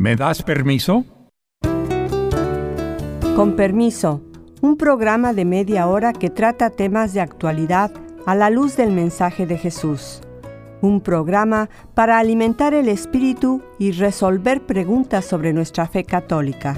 ¿Me das permiso? Con permiso, un programa de media hora que trata temas de actualidad a la luz del mensaje de Jesús. Un programa para alimentar el espíritu y resolver preguntas sobre nuestra fe católica.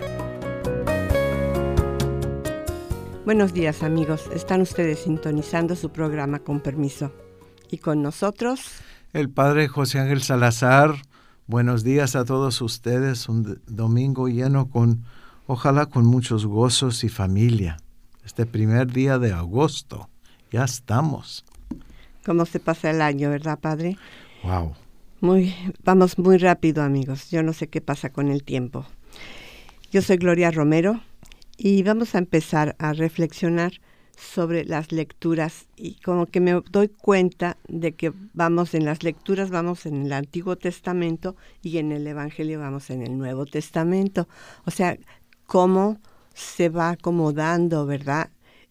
Buenos días, amigos. Están ustedes sintonizando su programa Con Permiso. Y con nosotros, el Padre José Ángel Salazar. Buenos días a todos ustedes. Un domingo lleno ojalá con muchos gozos y familia. Este primer día de agosto. Ya estamos. ¿Cómo se pasa el año, verdad, Padre? Wow. Vamos muy rápido, amigos. Yo no sé qué pasa con el tiempo. Yo soy Gloria Romero y vamos a empezar a reflexionar sobre las lecturas, y como que me doy cuenta de que vamos en el Antiguo Testamento y en el Evangelio vamos en el Nuevo Testamento. O sea, cómo se va acomodando, ¿verdad?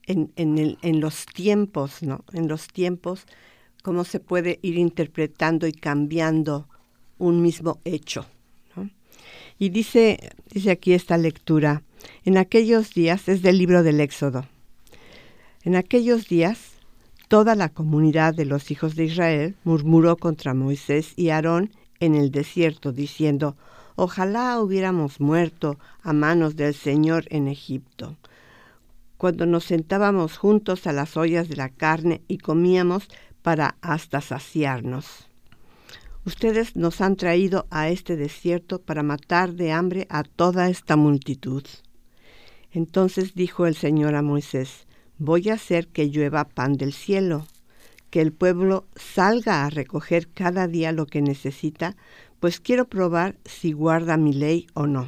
En los tiempos, ¿no? En los tiempos, cómo se puede ir interpretando y cambiando un mismo hecho, ¿no? Y dice aquí esta lectura, en aquellos días, es del libro del Éxodo. En aquellos días, toda la comunidad de los hijos de Israel murmuró contra Moisés y Aarón en el desierto, diciendo: ojalá hubiéramos muerto a manos del Señor en Egipto, cuando nos sentábamos juntos a las ollas de la carne y comíamos para hasta saciarnos. Ustedes nos han traído a este desierto para matar de hambre a toda esta multitud. Entonces dijo el Señor a Moisés: voy a hacer que llueva pan del cielo, que el pueblo salga a recoger cada día lo que necesita, pues quiero probar si guarda mi ley o no.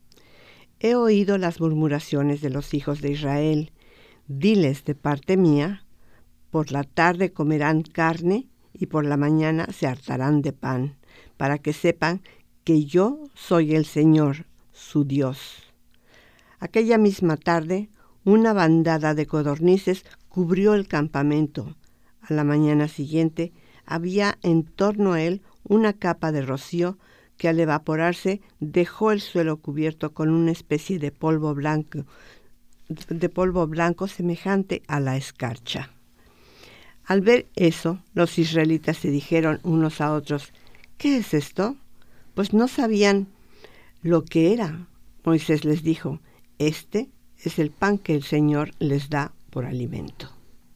He oído las murmuraciones de los hijos de Israel. Diles de parte mía, por la tarde comerán carne y por la mañana se hartarán de pan, para que sepan que yo soy el Señor, su Dios. Aquella misma tarde, una bandada de codornices cubrió el campamento. A la mañana siguiente había en torno a él una capa de rocío que al evaporarse dejó el suelo cubierto con una especie de polvo blanco semejante a la escarcha. Al ver eso, los israelitas se dijeron unos a otros: ¿qué es esto? Pues no sabían lo que era. Moisés les dijo: este es el pan que el Señor les da por alimento.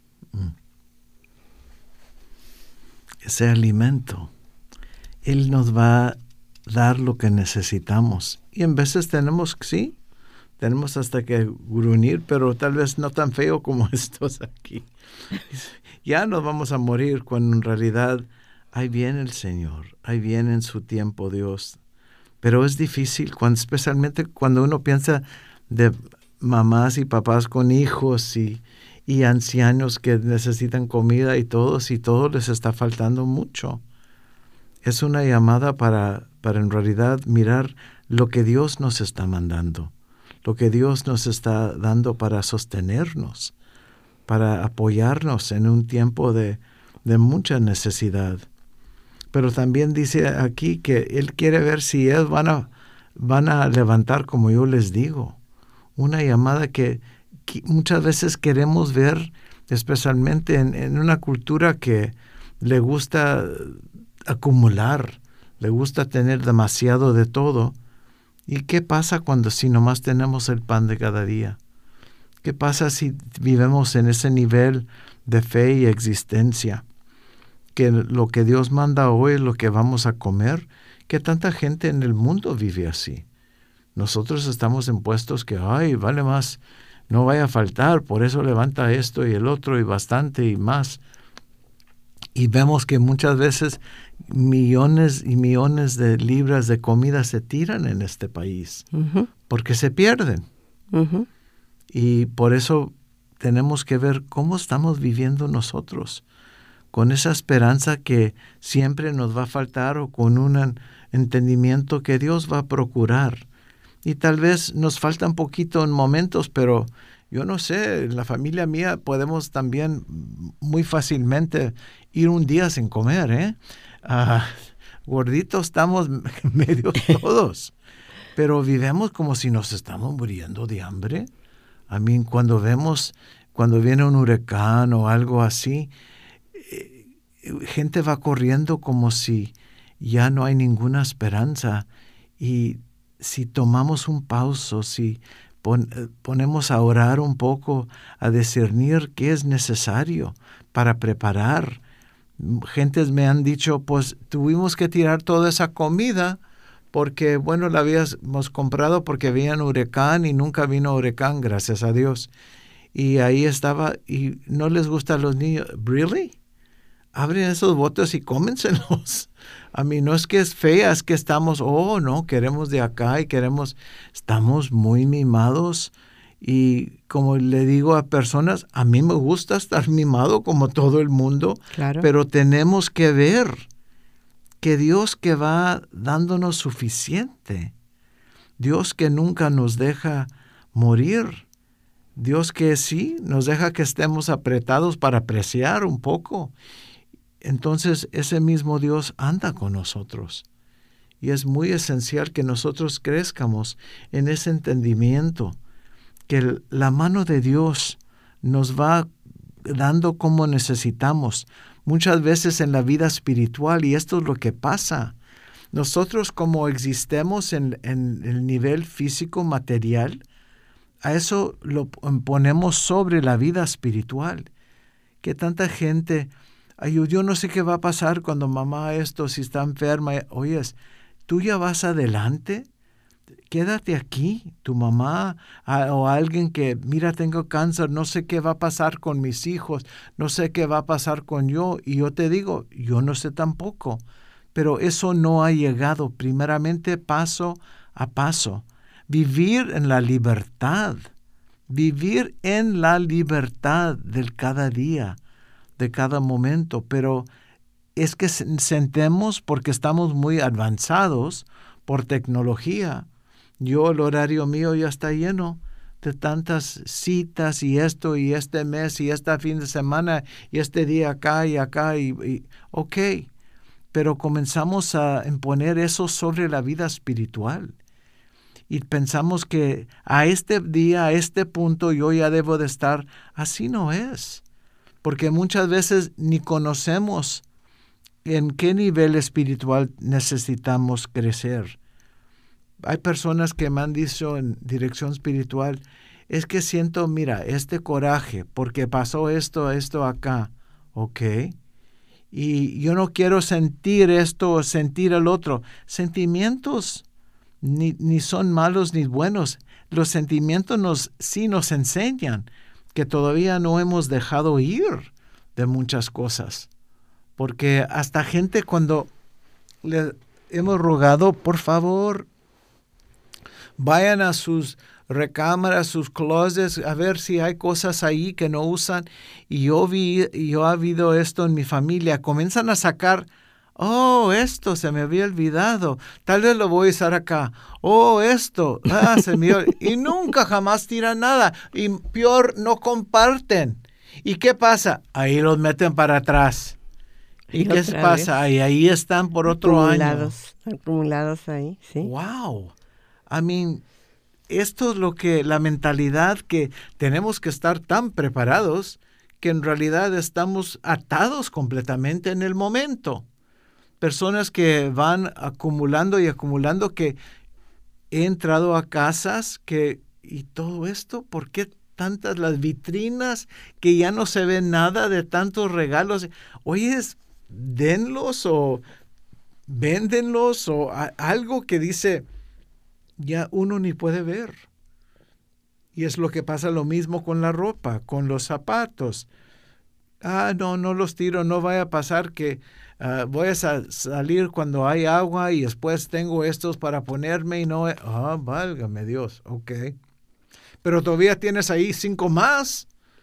Ese alimento, Él nos va a dar lo que necesitamos. Y en veces tenemos hasta que gruñir, pero tal vez no tan feo como estos aquí. Ya nos vamos a morir cuando en realidad ahí viene el Señor, ahí viene en su tiempo Dios. Pero es difícil, especialmente cuando uno piensa de mamás y papás con hijos y ancianos que necesitan comida y todo les está faltando mucho. Es una llamada para en realidad mirar lo que Dios nos está mandando, lo que Dios nos está dando para sostenernos, para apoyarnos en un tiempo de mucha necesidad. Pero también dice aquí que Él quiere ver si ellos van a levantar como yo les digo. Una llamada que muchas veces queremos ver, especialmente en una cultura que le gusta acumular, le gusta tener demasiado de todo. ¿Y qué pasa si nomás tenemos el pan de cada día? ¿Qué pasa si vivimos en ese nivel de fe y existencia? Que lo que Dios manda hoy es lo que vamos a comer, que tanta gente en el mundo vive así. Nosotros estamos en puestos que, vale más, no vaya a faltar, por eso levanta esto y el otro y bastante y más. Y vemos que muchas veces millones y millones de libras de comida se tiran en este país, porque se pierden. Y por eso tenemos que ver cómo estamos viviendo nosotros, con esa esperanza que siempre nos va a faltar o con un entendimiento que Dios va a procurar. Y tal vez nos falta un poquito en momentos, pero yo no sé, en la familia mía podemos también muy fácilmente ir un día sin comer, gorditos estamos medio todos. pero vivimos como si nos estamos muriendo de hambre. Cuando viene un huracán o algo así, gente va corriendo como si ya no hay ninguna esperanza. Y si tomamos un pauso, si ponemos a orar un poco, a discernir qué es necesario para preparar. Gentes me han dicho, pues tuvimos que tirar toda esa comida porque, bueno, la habíamos comprado porque había un huracán y nunca vino huracán, gracias a Dios. Y ahí estaba, y no les gusta a los niños. ¿Really? Abren esos botes y cómenselos. No es que es fea, es que estamos, no, queremos de acá y estamos muy mimados. Y como le digo a personas, a mí me gusta estar mimado como todo el mundo, claro. Pero tenemos que ver que Dios que va dándonos suficiente, Dios que nunca nos deja morir, Dios que sí nos deja que estemos apretados para apreciar un poco. Entonces ese mismo Dios anda con nosotros. Y es muy esencial que nosotros crezcamos en ese entendimiento, que la mano de Dios nos va dando como necesitamos, muchas veces en la vida espiritual, y esto es lo que pasa. Nosotros como existemos en el nivel físico material, a eso lo ponemos sobre la vida espiritual. Que tanta gente, yo no sé qué va a pasar cuando mamá si está enferma. Oyes, ¿tú ya vas adelante? Quédate aquí, tu mamá o alguien que, mira, tengo cáncer, no sé qué va a pasar con mis hijos, no sé qué va a pasar con yo. Y yo te digo, yo no sé tampoco, pero eso no ha llegado primeramente paso a paso. Vivir en la libertad del cada día, de cada momento, pero es que sentemos porque estamos muy avanzados por tecnología. El horario mío ya está lleno de tantas citas y esto y este mes y este fin de semana y este día acá y acá ok, pero comenzamos a imponer eso sobre la vida espiritual y pensamos que a este día, a este punto yo ya debo de estar. Así no es, porque muchas veces ni conocemos en qué nivel espiritual necesitamos crecer. Hay personas que me han dicho en dirección espiritual, es que siento, mira, este coraje, porque pasó esto acá, ¿ok? Y yo no quiero sentir esto o sentir el otro. Sentimientos ni son malos ni buenos. Los sentimientos sí nos enseñan que todavía no hemos dejado ir de muchas cosas. Porque hasta gente cuando le hemos rogado, por favor, vayan a sus recámaras, sus closets, a ver si hay cosas ahí que no usan. Y yo ha habido esto en mi familia. Comienzan a sacar, esto se me había olvidado. Tal vez lo voy a usar acá. Esto, se me olvidó. Y nunca jamás tiran nada. Y peor, no comparten. ¿Y qué pasa? Ahí los meten para atrás. ¿Y qué pasa? Ahí están por otro año. Acumulados ahí, sí. ¡Wow! Esto es la mentalidad que tenemos que estar tan preparados que en realidad estamos atados completamente en el momento. Personas que van acumulando y acumulando, que he entrado a casas y todo esto, ¿por qué tantas las vitrinas que ya no se ve nada de tantos regalos? Oye, denlos o véndenlos o algo que dice, ya uno ni puede ver. Y es lo que pasa lo mismo con la ropa, con los zapatos. No los tiro, no vaya a pasar que voy a salir cuando hay agua y después tengo estos para ponerme y no... válgame Dios, ok. Pero todavía tienes ahí 5 más.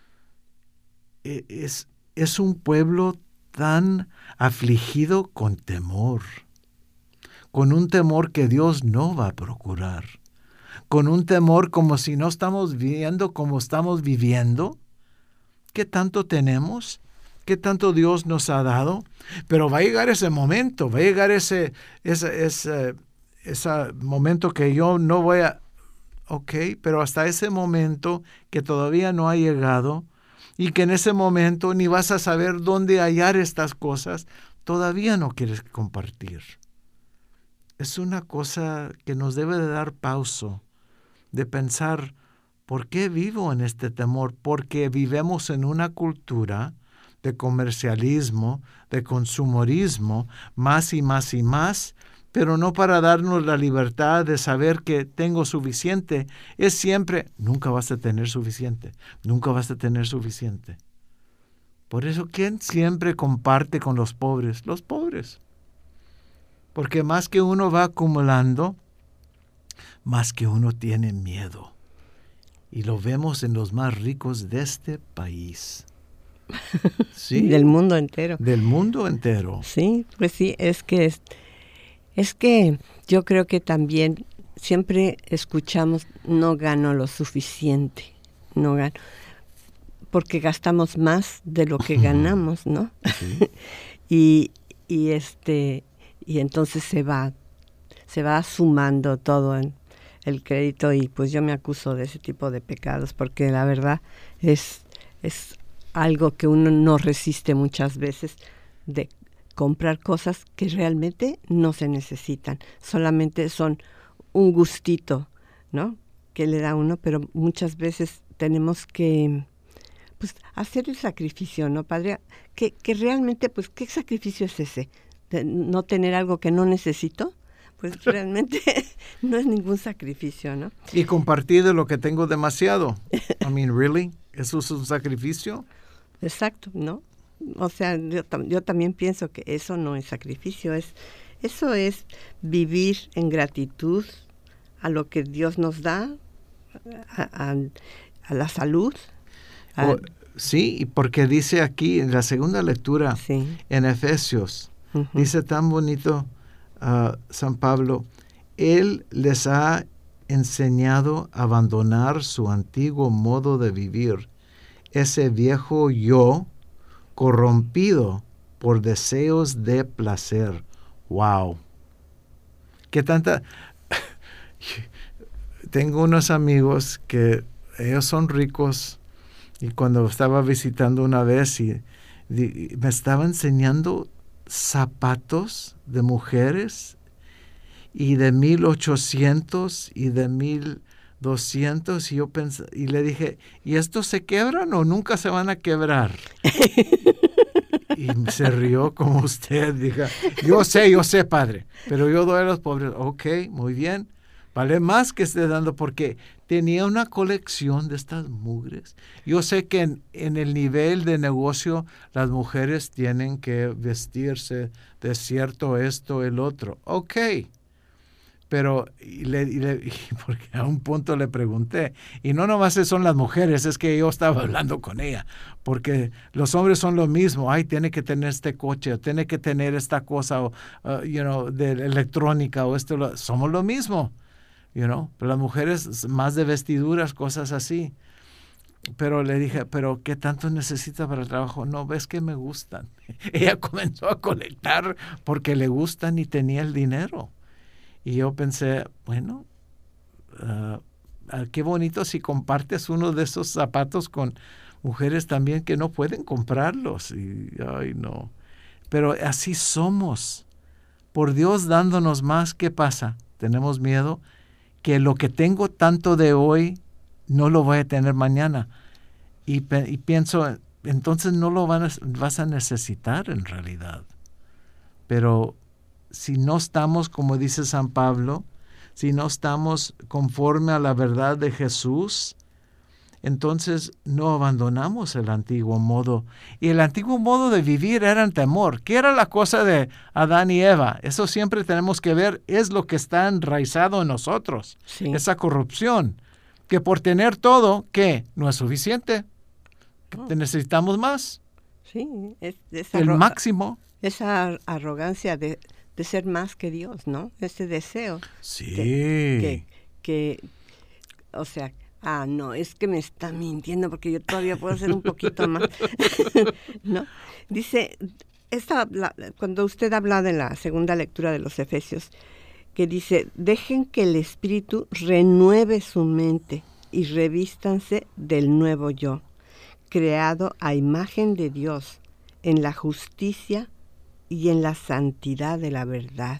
Es un pueblo tan afligido con temor. Con un temor que Dios no va a procurar, con un temor como si no estamos viviendo como estamos viviendo. ¿Qué tanto tenemos? ¿Qué tanto Dios nos ha dado? Pero va a llegar ese momento, va a llegar ese ese momento que yo no voy a... Ok, pero hasta ese momento que todavía no ha llegado y que en ese momento ni vas a saber dónde hallar estas cosas, todavía no quieres compartir. Es una cosa que nos debe de dar pausa, de pensar, ¿por qué vivo en este temor? Porque vivimos en una cultura de comercialismo, de consumorismo, más y más y más, pero no para darnos la libertad de saber que tengo suficiente. Es siempre, nunca vas a tener suficiente, nunca vas a tener suficiente. Por eso, ¿quién siempre comparte con los pobres? Los pobres. Porque más que uno va acumulando, más que uno tiene miedo. Y lo vemos en los más ricos de este país. ¿Sí? Del mundo entero. Del mundo entero. Sí, pues sí, es que yo creo que también siempre escuchamos, no gano lo suficiente, no gano, porque gastamos más de lo que ganamos, ¿no? Sí. Y entonces se va sumando todo en el crédito, y pues yo me acuso de ese tipo de pecados, porque la verdad es algo que uno no resiste muchas veces, de comprar cosas que realmente no se necesitan, solamente son un gustito, ¿no?, que le da uno, pero muchas veces tenemos que pues hacer el sacrificio, ¿no, padre? Que realmente, pues, ¿qué sacrificio es ese? De no tener algo que no necesito, pues realmente no es ningún sacrificio, ¿no? Y compartir de lo que tengo demasiado. I mean, really? ¿Eso es un sacrificio? Exacto, ¿no? O sea, yo también pienso que eso no es sacrificio, eso es vivir en gratitud a lo que Dios nos da, a la salud. Sí, porque dice aquí en la segunda lectura, sí, en Efesios, dice tan bonito San Pablo, Él les ha enseñado a abandonar su antiguo modo de vivir, ese viejo yo corrompido por deseos de placer. ¡Wow! ¿Qué tanta...? Tengo unos amigos que ellos son ricos, y cuando estaba visitando una vez y me estaba enseñando zapatos de mujeres y de 1,800 y de 1,200, y yo pensé, y le dije, ¿y estos se quebran o nunca se van a quebrar? Y se rió como usted, diga, yo sé, padre, pero yo doy a los pobres. Ok, muy bien, vale más que esté dando, porque tenía una colección de estas mugres. Yo sé que en el nivel de negocio las mujeres tienen que vestirse de cierto esto, el otro. Ok. Pero, porque a un punto le pregunté, y no nomás son las mujeres, es que yo estaba hablando con ella, porque los hombres son lo mismo, tiene que tener este coche, o tiene que tener esta cosa, o, de electrónica, o esto, somos lo mismo, pero las mujeres más de vestiduras, cosas así. Pero le dije, ¿pero qué tanto necesita para el trabajo? No, ves que me gustan. Ella comenzó a colectar porque le gustan y tenía el dinero. Y yo pensé, bueno, qué bonito si compartes uno de esos zapatos con mujeres también que no pueden comprarlos. Y, no. Pero así somos. Por Dios dándonos más, ¿qué pasa? Tenemos miedo que lo que tengo tanto de hoy no lo voy a tener mañana. Y pienso, entonces no lo vas a necesitar en realidad. Pero si no estamos, como dice San Pablo, si no estamos conforme a la verdad de Jesús, entonces no abandonamos el antiguo modo. Y el antiguo modo de vivir era en temor. ¿Qué era la cosa de Adán y Eva? Eso siempre tenemos que ver, es lo que está enraizado en nosotros. Sí. Esa corrupción, que por tener todo, ¿qué? No es suficiente. Necesitamos más. Sí, el máximo. Esa arrogancia de ser más que Dios, ¿no? Ese deseo. Sí. O sea, no, es que me está mintiendo porque yo todavía puedo hacer un poquito más. ¿No? Dice, cuando usted habla de la segunda lectura de los Efesios, que dice, dejen que el Espíritu renueve su mente y revístanse del nuevo yo, creado a imagen de Dios, en la justicia y en la santidad de la verdad.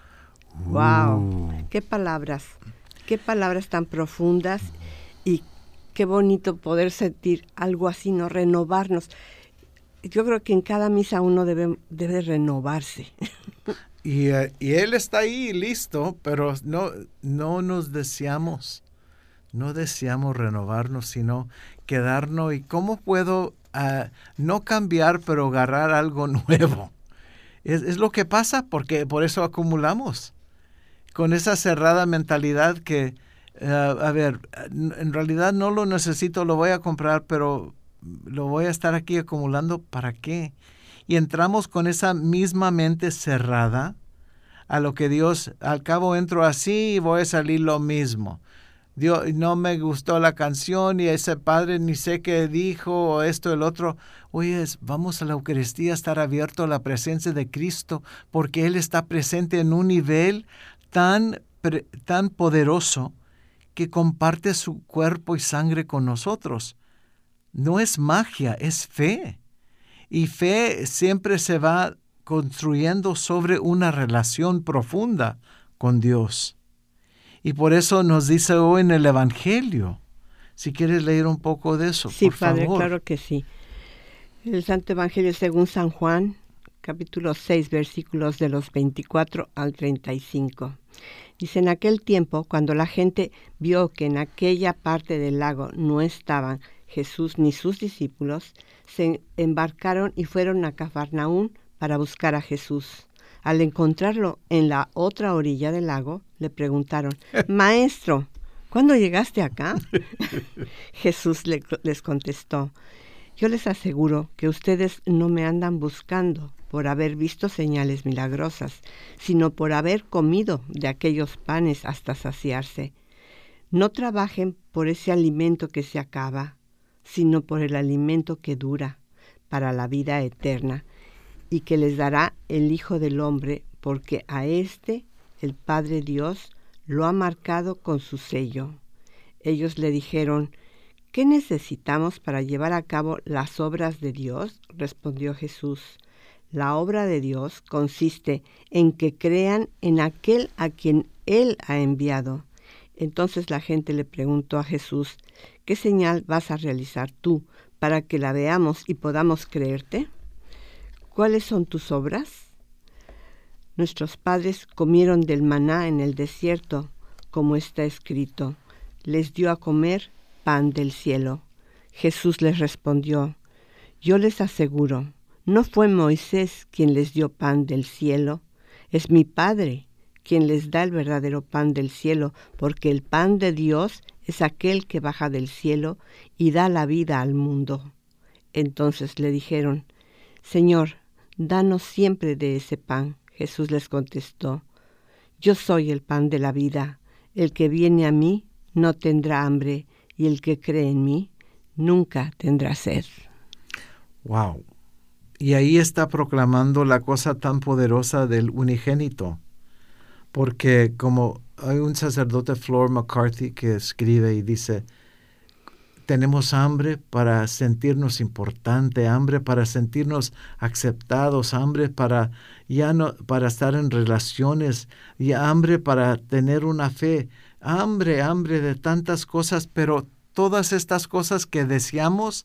¡Wow! ¡Qué palabras tan profundas! Y qué bonito poder sentir algo así, ¿no? Renovarnos. Yo creo que en cada misa uno debe renovarse. Y Él está ahí listo, pero no nos deseamos. No deseamos renovarnos, sino quedarnos. ¿Y cómo puedo no cambiar, pero agarrar algo nuevo? Es lo que pasa, porque por eso acumulamos. Con esa cerrada mentalidad que, en realidad no lo necesito, lo voy a comprar, pero lo voy a estar aquí acumulando, ¿para qué? Y entramos con esa misma mente cerrada a lo que Dios, al cabo entro así y voy a salir lo mismo. Dios, no me gustó la canción y ese padre ni sé qué dijo o esto, el otro. Oye, vamos a la Eucaristía a estar abierto a la presencia de Cristo porque Él está presente en un nivel tan poderoso que comparte su cuerpo y sangre con nosotros. No es magia, es fe. Y fe siempre se va construyendo sobre una relación profunda con Dios. Y por eso nos dice hoy en el Evangelio. Si quieres leer un poco de eso, sí, por Padre, favor. Claro que sí. El Santo Evangelio según San Juan, capítulo 6, versículos de los 24 al 35. Dice, en aquel tiempo, cuando la gente vio que en aquella parte del lago no estaban Jesús ni sus discípulos, se embarcaron y fueron a Cafarnaún para buscar a Jesús. Al encontrarlo en la otra orilla del lago, le preguntaron, Maestro, ¿cuándo llegaste acá? Jesús les contestó, yo les aseguro que ustedes no me andan buscando por haber visto señales milagrosas, sino por haber comido de aquellos panes hasta saciarse. No trabajen por ese alimento que se acaba, sino por el alimento que dura para la vida eterna, y que les dará el Hijo del Hombre, porque a éste el Padre Dios lo ha marcado con su sello. Ellos le dijeron, ¿qué necesitamos para llevar a cabo las obras de Dios? Respondió Jesús. La obra de Dios consiste en que crean en aquel a quien Él ha enviado. Entonces la gente le preguntó a Jesús, ¿qué señal vas a realizar tú para que la veamos y podamos creerte? ¿Cuáles son tus obras? Nuestros padres comieron del maná en el desierto, como está escrito. Les dio a comer pan del cielo. Jesús les respondió, yo les aseguro, no fue Moisés quien les dio pan del cielo, es mi Padre quien les da el verdadero pan del cielo, porque el pan de Dios es aquel que baja del cielo y da la vida al mundo. Entonces le dijeron, Señor, danos siempre de ese pan. Jesús les contestó, yo soy el pan de la vida, el que viene a mí no tendrá hambre, y el que cree en mí nunca tendrá sed. Wow. Y ahí está proclamando la cosa tan poderosa del unigénito. Porque como hay un sacerdote, Flor McCarthy, que escribe y dice, tenemos hambre para sentirnos importante, hambre para sentirnos aceptados, hambre para estar en relaciones, y hambre para tener una fe, hambre de tantas cosas, pero todas estas cosas que deseamos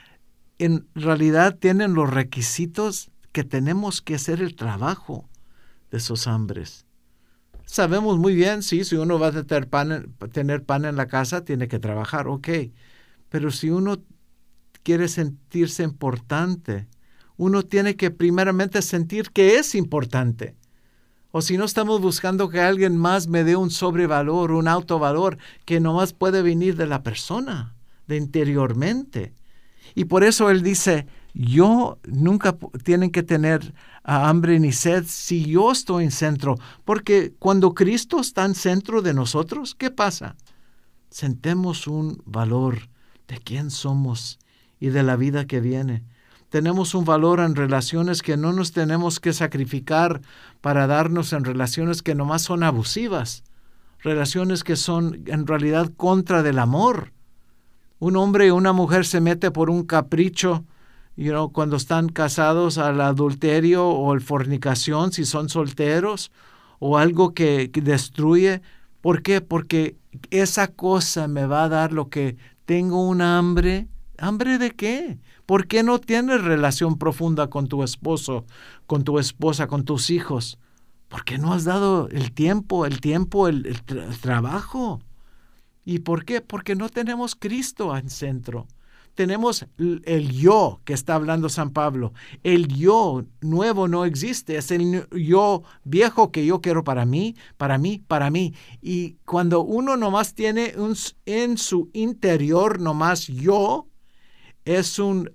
en realidad tienen los requisitos que tenemos que hacer el trabajo de esos hambres. Sabemos muy bien, sí, si uno va a tener pan en la casa, tiene que trabajar, ok. Pero si uno quiere sentirse importante, uno tiene que primeramente sentir que es importante. O si no, estamos buscando que alguien más me dé un sobrevalor, un autovalor, que nomás puede venir de la persona, de interiormente. Y por eso él dice, nunca tienen que tener hambre ni sed si yo estoy en centro. Porque cuando Cristo está en centro de nosotros, ¿qué pasa? Sentemos un valor de quién somos y de la vida que viene. tenemos un valor en relaciones que no nos tenemos que sacrificar para darnos en relaciones que nomás son abusivas, relaciones que son en realidad contra del amor. Un hombre y una mujer se mete por un capricho, cuando están casados, al adulterio o la fornicación, si son solteros, o algo que destruye. ¿Por qué? Porque esa cosa me va a dar lo que tengo una hambre. ¿Hambre de qué? ¿Por qué no tienes relación profunda con tu esposo, con tu esposa, con tus hijos? ¿Por qué no has dado el tiempo, el trabajo? ¿Y por qué? Porque no tenemos Cristo en centro. Tenemos el yo que está hablando San Pablo. El yo nuevo no existe. Es el yo viejo que yo quiero para mí, para mí, para mí. Y cuando uno nomás tiene en su interior nomás yo, es un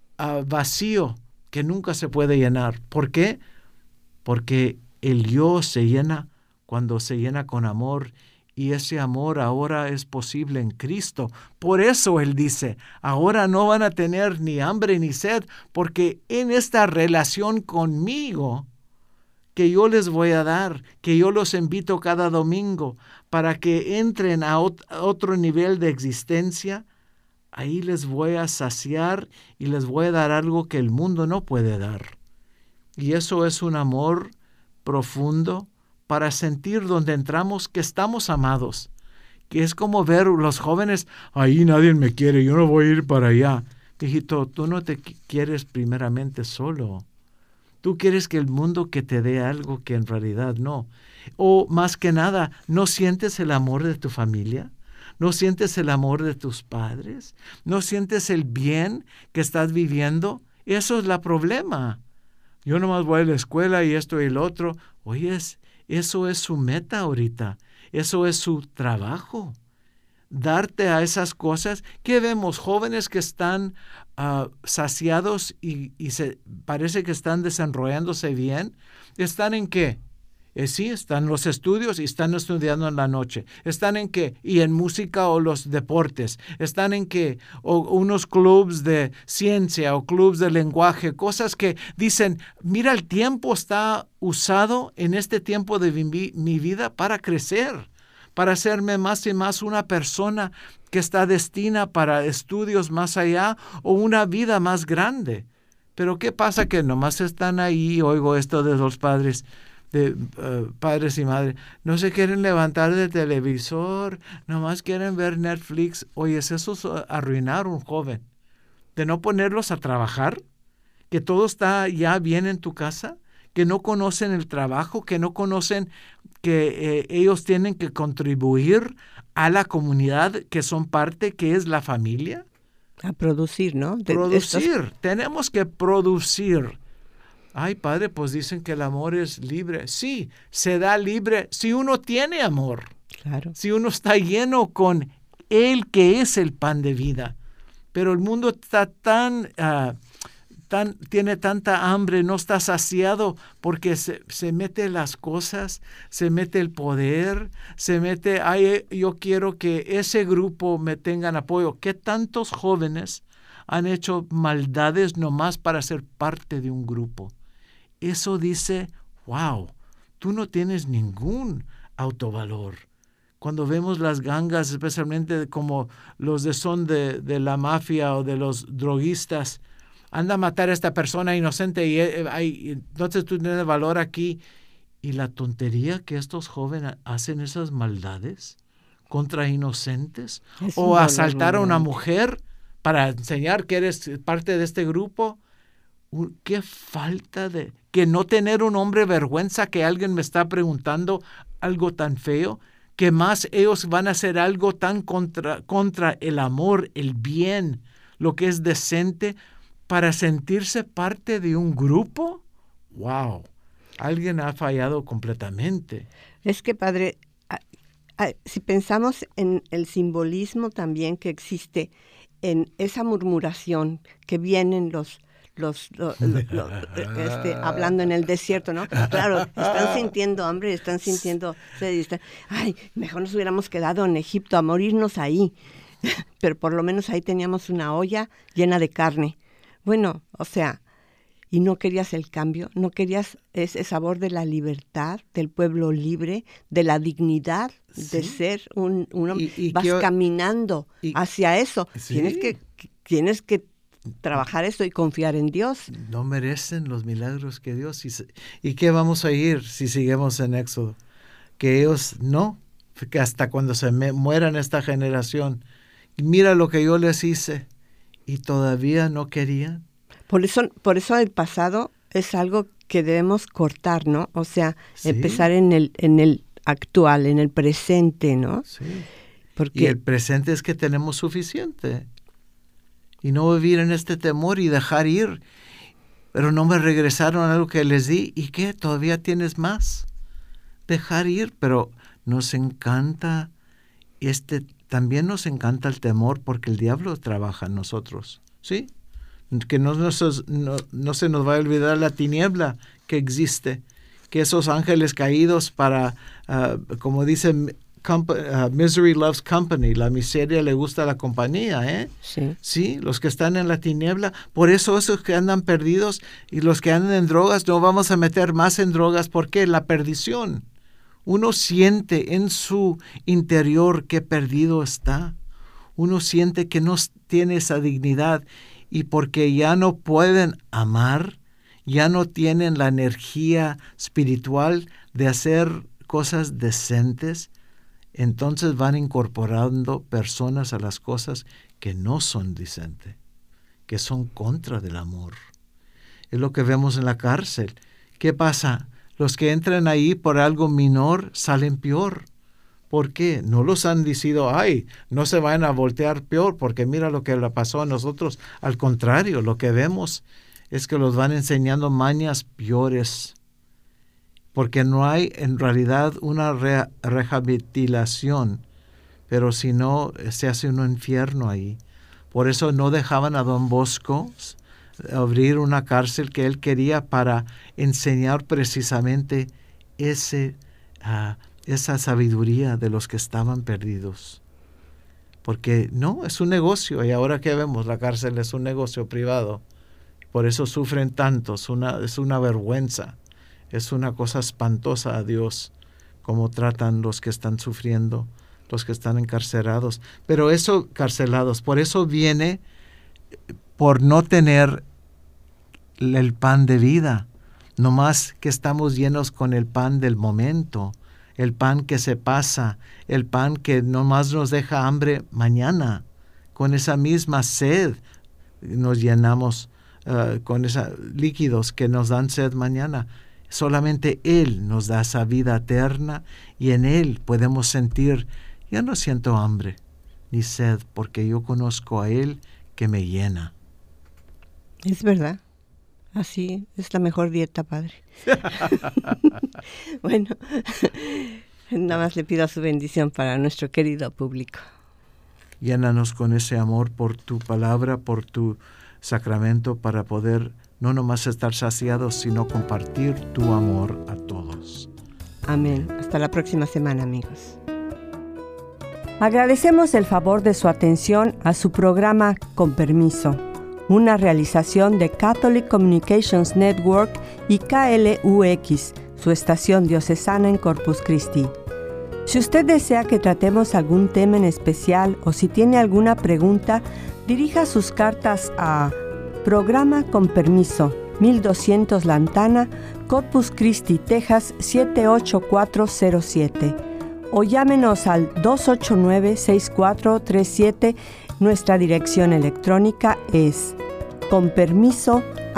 vacío que nunca se puede llenar. ¿Por qué? Porque el yo se llena cuando se llena con amor, y ese amor ahora es posible en Cristo. Por eso Él dice, ahora no van a tener ni hambre ni sed, porque en esta relación conmigo que yo les voy a dar, que yo los invito cada domingo para que entren a otro nivel de existencia, ahí les voy a saciar y les voy a dar algo que el mundo no puede dar. Y eso es un amor profundo para sentir donde entramos que estamos amados, que es como ver los jóvenes, ahí nadie me quiere, yo no voy a ir para allá. Hijito, tú no te quieres primeramente solo. Tú quieres que el mundo que te dé algo que en realidad no. O más que nada, ¿no sientes el amor de tu familia? ¿No sientes el amor de tus padres? ¿No sientes el bien que estás viviendo? Eso es el problema. Yo nomás voy a la escuela y esto y el otro. Oye, eso es su meta ahorita. Eso es su trabajo. Darte a esas cosas. ¿Qué vemos? Jóvenes que están saciados y parece que están desarrollándose bien. ¿Están en qué? Sí, están los estudios y están estudiando en la noche. ¿Están en qué? Y en música o los deportes. ¿Están en qué? O unos clubs de ciencia o clubs de lenguaje. Cosas que dicen, mira, el tiempo está usado en este tiempo de mi vida para crecer, para hacerme más y más una persona que está destinada para estudios más allá o una vida más grande. Pero ¿qué pasa? Que nomás están ahí, oigo esto de los padres, de padres y madres, no se quieren levantar del televisor, nomás quieren ver Netflix. Oye, ¿es eso arruinar a un joven? ¿De no ponerlos a trabajar? ¿Que todo está ya bien en tu casa? ¿Que no conocen el trabajo? ¿Que no conocen que ellos tienen que contribuir a la comunidad que son parte, que es la familia? A producir, ¿no? Producir. Tenemos que producir. Ay, padre, pues dicen que el amor es libre. Sí, se da libre si uno tiene amor. Claro. Si uno está lleno con Él que es el pan de vida. Pero el mundo está tiene tanta hambre, no está saciado porque se mete las cosas, se mete el poder, se mete, ay, yo quiero que ese grupo me tengan apoyo. ¿Qué tantos jóvenes han hecho maldades nomás para ser parte de un grupo? Eso dice, wow, tú no tienes ningún autovalor. Cuando vemos las gangas, especialmente como los son de la mafia o de los droguistas, anda a matar a esta persona inocente y entonces tú tienes valor aquí. Y la tontería que estos jóvenes hacen esas maldades contra inocentes o asaltar a una mujer para enseñar que eres parte de este grupo. Qué falta de que no tener un hombre vergüenza que alguien me está preguntando algo tan feo, que más ellos van a hacer algo tan contra el amor, el bien, lo que es decente, para sentirse parte de un grupo. ¡Wow! Alguien ha fallado completamente. Es que, padre, si pensamos en el simbolismo también que existe en esa murmuración que vienen hablando en el desierto, ¿no? Claro, están sintiendo hambre, están sintiendo sed, ay, mejor nos hubiéramos quedado en Egipto a morirnos ahí, pero por lo menos ahí teníamos una olla llena de carne. Bueno, o sea, y no querías el cambio, no querías ese sabor de la libertad, del pueblo libre, de la dignidad de ser un hombre. Vas caminando hacia eso. Sí. Tienes que trabajar esto y confiar en Dios. No merecen los milagros que Dios. ¿Y qué vamos a ir si seguimos en Éxodo? Que ellos no, que hasta cuando se mueran esta generación, mira lo que yo les hice, y todavía no querían. Por eso el pasado es algo que debemos cortar, ¿no? O sea, sí. Empezar en el actual, en el presente, ¿no? Sí. Porque, y el presente es que tenemos suficiente. Y no vivir en este temor y dejar ir. Pero no me regresaron a lo que les di. ¿Y qué? ¿Todavía tienes más? Dejar ir. Pero nos encanta, también nos encanta el temor, porque el diablo trabaja en nosotros, ¿sí? Que no se nos va a olvidar la tiniebla que existe, que esos ángeles caídos como dice, misery loves company, la miseria le gusta la compañía, ¿eh? Sí. Sí, los que están en la tiniebla, por eso esos que andan perdidos y los que andan en drogas, no vamos a meter más en drogas, porque la perdición, uno siente en su interior que perdido está, uno siente que no tiene esa dignidad. Y porque ya no pueden amar, ya no tienen la energía espiritual de hacer cosas decentes, entonces van incorporando personas a las cosas que no son decentes, que son contra del amor. Es lo que vemos en la cárcel. ¿Qué pasa? Los que entran ahí por algo menor salen peor. ¿Por qué? No los han dicho, ay, no se vayan a voltear peor, porque mira lo que le pasó a nosotros. Al contrario, lo que vemos es que los van enseñando mañas peores, porque no hay en realidad una rehabilitación, pero si no, se hace un infierno ahí. Por eso no dejaban a Don Bosco abrir una cárcel que él quería para enseñar precisamente esa sabiduría de los que estaban perdidos. Porque no, es un negocio, y ahora que vemos, la cárcel es un negocio privado. Por eso sufren tanto, es una vergüenza, es una cosa espantosa a Dios, cómo tratan los que están sufriendo, los que están encarcelados. Pero eso, carcelados, por eso viene por no tener el pan de vida, no más que estamos llenos con el pan del momento, el pan que se pasa, el pan que nomás nos deja hambre mañana. Con esa misma sed nos llenamos con esos líquidos que nos dan sed mañana. Solamente Él nos da esa vida eterna y en Él podemos sentir, ya no siento hambre ni sed porque yo conozco a Él que me llena. Es verdad. Así es la mejor dieta, Padre. Bueno, nada más le pido su bendición para nuestro querido público. Llénanos con ese amor por tu palabra, por tu sacramento, para poder no nomás estar saciados, sino compartir tu amor a todos. Amén. Hasta la próxima semana, amigos. Agradecemos el favor de su atención a su programa Con Permiso, una realización de Catholic Communications Network y KLUX, su estación diocesana en Corpus Christi. Si usted desea que tratemos algún tema en especial o si tiene alguna pregunta, dirija sus cartas a Programa Con Permiso, 1200 Lantana, Corpus Christi, Texas 78407, o llámenos al 289-6437. Nuestra dirección electrónica es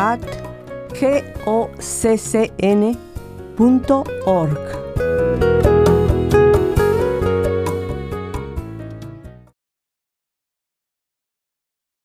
conpermiso@goccn.org.